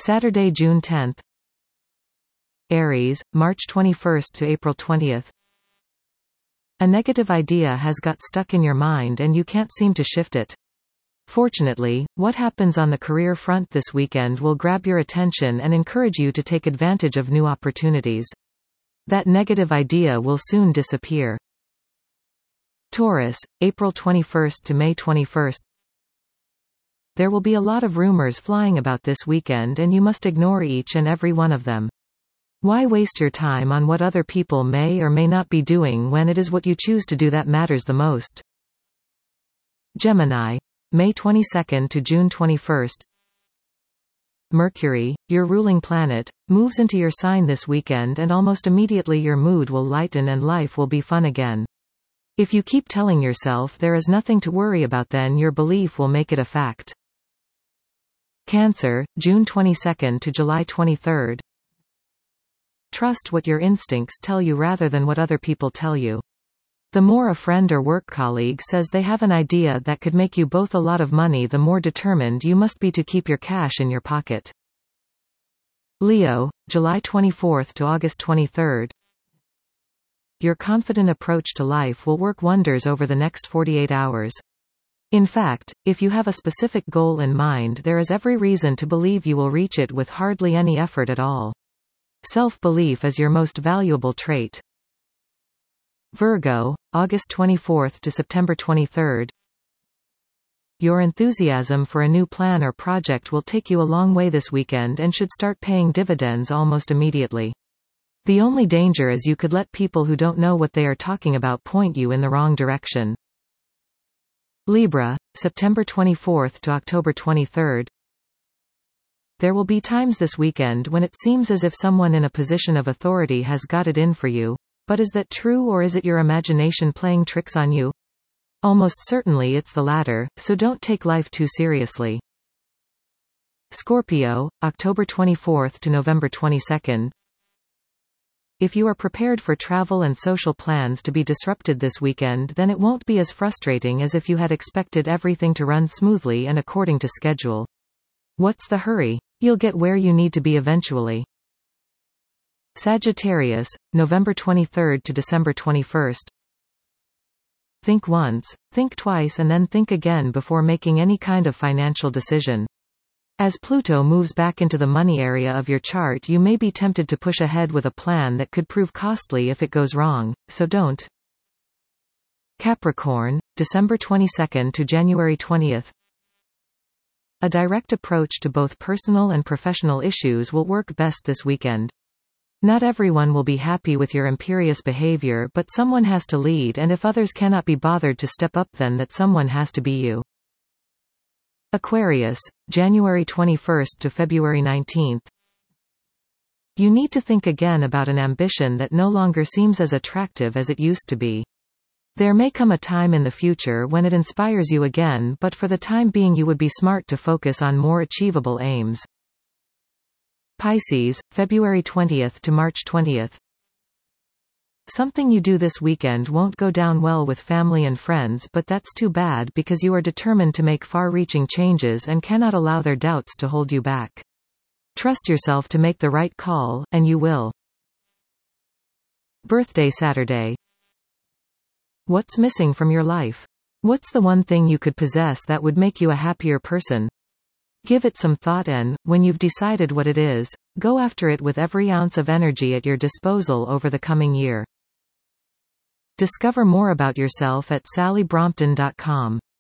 Saturday, June 10th. Aries, March 21st to April 20th. A negative idea has got stuck in your mind and you can't seem to shift it. Fortunately, what happens on the career front this weekend will grab your attention and encourage you to take advantage of new opportunities. That negative idea will soon disappear. Taurus, April 21st to May 21st. There will be a lot of rumors flying about this weekend and you must ignore each and every one of them. Why waste your time on what other people may or may not be doing when it is what you choose to do that matters the most? Gemini, May 22nd to June 21st. Mercury, your ruling planet, moves into your sign this weekend and almost immediately your mood will lighten and life will be fun again. If you keep telling yourself there is nothing to worry about, then your belief will make it a fact. Cancer, June 22nd to July 23rd. Trust what your instincts tell you rather than what other people tell you. The more a friend or work colleague says they have an idea that could make you both a lot of money, the more determined you must be to keep your cash in your pocket. Leo, July 24th to August 23rd. Your confident approach to life will work wonders over the next 48 hours. In fact, if you have a specific goal in mind, there is every reason to believe you will reach it with hardly any effort at all. Self-belief is your most valuable trait. Virgo, August 24th to September 23rd. Your enthusiasm for a new plan or project will take you a long way this weekend and should start paying dividends almost immediately. The only danger is you could let people who don't know what they are talking about point you in the wrong direction. Libra, September 24th to October 23rd. There will be times this weekend when it seems as if someone in a position of authority has got it in for you. But is that true, or is it your imagination playing tricks on you? Almost certainly it's the latter, so don't take life too seriously. Scorpio, October 24th to November 22nd. If you are prepared for travel and social plans to be disrupted this weekend, then it won't be as frustrating as if you had expected everything to run smoothly and according to schedule. What's the hurry? You'll get where you need to be eventually. Sagittarius, November 23rd to December 21st. Think once, think twice, and then think again before making any kind of financial decision. As Pluto moves back into the money area of your chart, you may be tempted to push ahead with a plan that could prove costly if it goes wrong, so don't. Capricorn, December 22nd to January 20th. A direct approach to both personal and professional issues will work best this weekend. Not everyone will be happy with your imperious behavior, but someone has to lead, and if others cannot be bothered to step up, then that someone has to be you. Aquarius, January 21st to February 19th. You need to think again about an ambition that no longer seems as attractive as it used to be. There may come a time in the future when it inspires you again, but for the time being you would be smart to focus on more achievable aims. Pisces, February 20th to March 20th. Something you do this weekend won't go down well with family and friends, but that's too bad because you are determined to make far-reaching changes and cannot allow their doubts to hold you back. Trust yourself to make the right call, and you will. Birthday Saturday. What's missing from your life? What's the one thing you could possess that would make you a happier person? Give it some thought and, when you've decided what it is, go after it with every ounce of energy at your disposal over the coming year. Discover more about yourself at sallybrompton.com.